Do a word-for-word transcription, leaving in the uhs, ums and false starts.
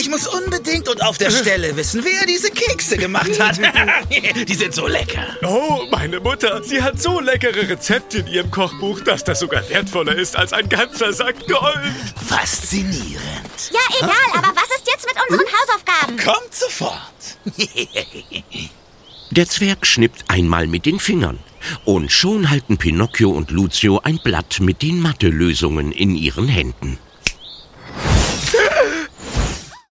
muss unbedingt und auf der Stelle wissen, wer diese Kekse gemacht hat. Die sind so lecker. Oh, meine Mutter, sie hat so leckere Rezepte in ihrem Kochbuch, dass das sogar wertvoller ist als ein ganzer Sack Gold. Faszinierend. Ja, egal, aber was ist jetzt mit unseren Hausaufgaben? Kommt sofort. Der Zwerg schnippt einmal mit den Fingern. Und schon halten Pinocchio und Lucio ein Blatt mit den Mathelösungen in ihren Händen.